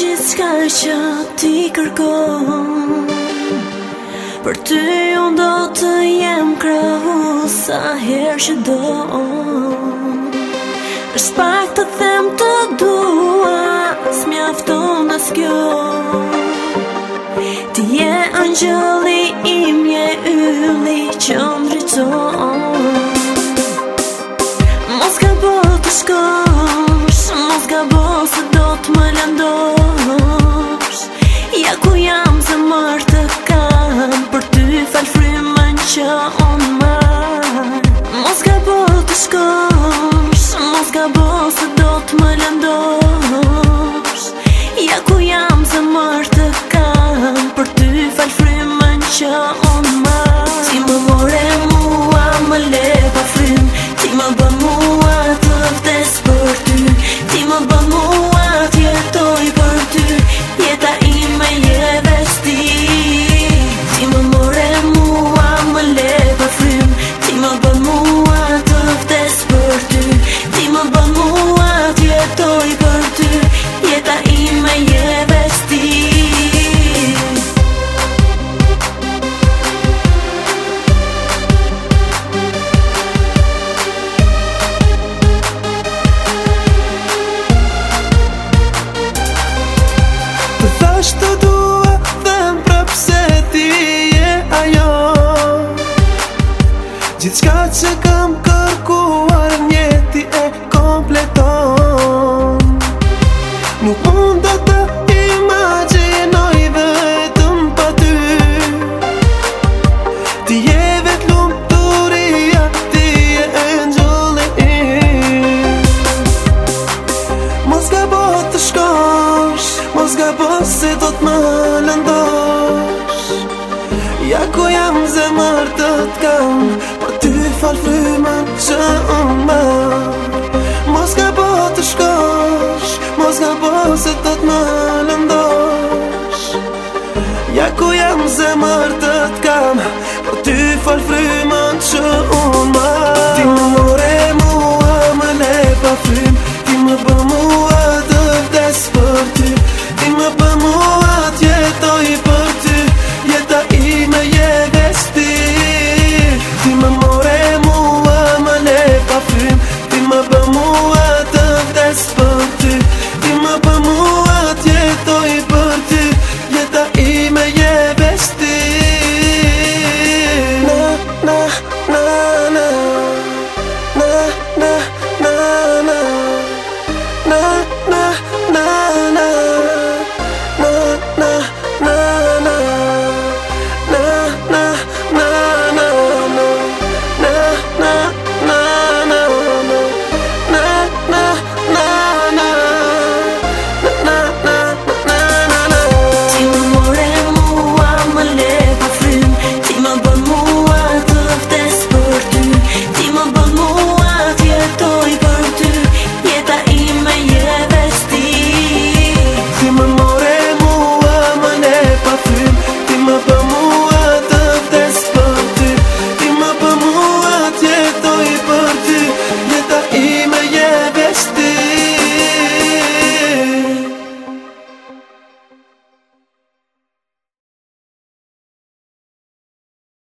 gjithë s'ka që ti kërkon. Për ty unë do të jem krahu sa herë që do. Është pak të them të dua, s'mjafton as kjo. Ti je angjëlli im, je ylli që ndriçon. Mos gabo të shkosh, mos gabo se do të më lëndosh. Ja ku jam zemër të kam, për ty fal frymën që unë marr. Mos gabo të shkosh, mos gabo se do të më lëndosh. Ja ku jam zemër të kam, për ty fal frymën që unë marr. Ti më more mua, më le pa frym, ti më bën mua të vdes për ty, ti më bën mua të jetoj për ty, jeta ime je veç ti. Ti më more mua, më le pa frym, ti më bën mua të vdes për ty, ti më bën mua të jetoj për ty, jeta ime je veç ti. Të dua dhe mprap se ti je ajo, gjithçka që kam kërkuar njeti e kompleton. Nuk mund të imagjinoj vetëm pa ty. Ti je vet lumturia, ti je angjëlli im. Mos gabo të shkosh, mos gabo se do të më lëndosh. Ja ku jam zemër të t'kam, për ty fal frymën që unë marr. Mos gabo të shkosh, mos gabo se do të më lëndosh. Ja ku jam zemër të t'kam, për ty fal frymën që unë marr. Ti më more mua, më le pa frym, ti më bën